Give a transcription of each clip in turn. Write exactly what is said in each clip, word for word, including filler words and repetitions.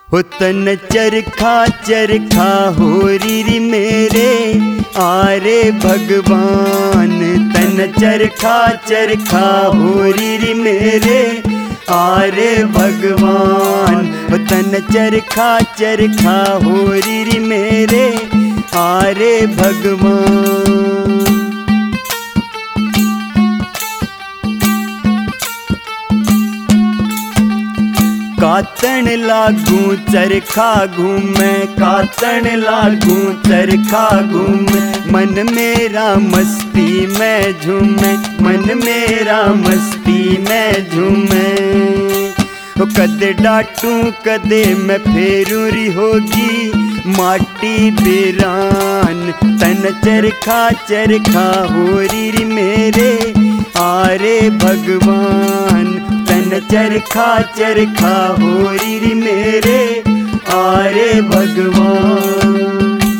हो तन चरखा चरखा हो री मेरे आरे भगवान। तन चरखा चरखा हो री मेरे आरे भगवान। हो तन चरखा चरखा हो री मेरे आरे भगवान। कातन लागू चरखा घूमे, कातन लागू चरखा घूमे, मन मेरा मस्ती में झूमे, मन मेरा मस्ती में झूमे। कदे डाटू कदे मैं फेरूरी होगी माटी बेरान। तन चरखा चरखा हो री मेरे आरे भगवान। तन चरखा चरखा हो री मेरे आरे भगवान।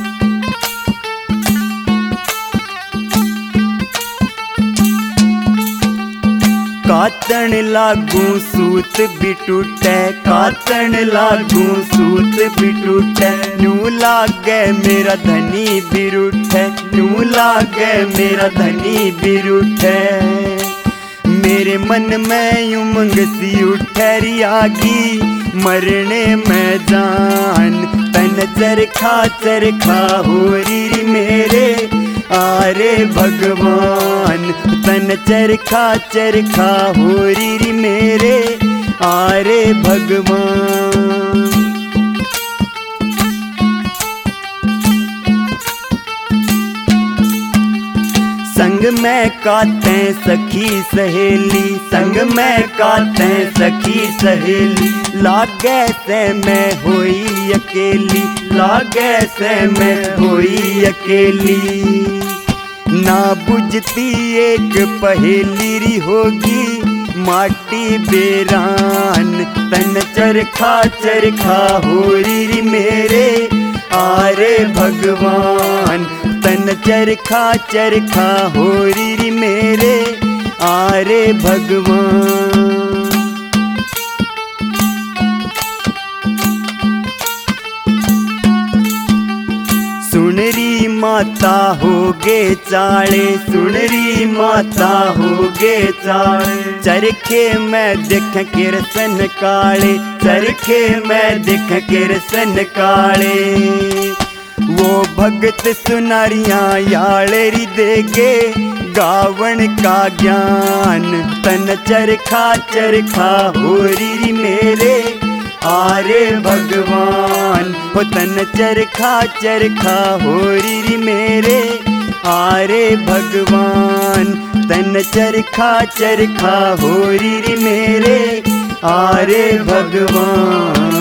कातन लागू सूत भी टूटे, कातन लागू सूत भी टूटे, नू लागे मेरा धनी भी रूठे, नू लागे मेरा धनी भी रूठे। मेरे मन में उमंग सी उठेरी आगी मरने में जान। तन चरखा चरखा हो री मेरे आरे भगवान। तन चरखा चरखा हो री मेरे आरे भगवान। संग में काते सखी सहेली, संग में काते सखी सहेली, लागे से मैं होई अकेली, लागे से मैं होई अकेली। ना बुझती एक पहेली री होगी माटी बेरान। तन चरखा चरखा हो री मेरे आरे भगवान। तन चरखा चरखा हो री मेरे आरे भगवान। सुनरी माता होगे चाले, सुनरी माता होगे चाले, चरखे में देख किरसन काले, चरखे में देख किरसन काले। वो भगत सुनारियाँ यालेरी देगे गावन का ज्ञान। तन चरखा चरखा हो री मेरे आरे भगवान। हो तन चरखा चरखा हो री मेरे आरे भगवान। तन चरखा चरखा हो री मेरे आरे भगवान।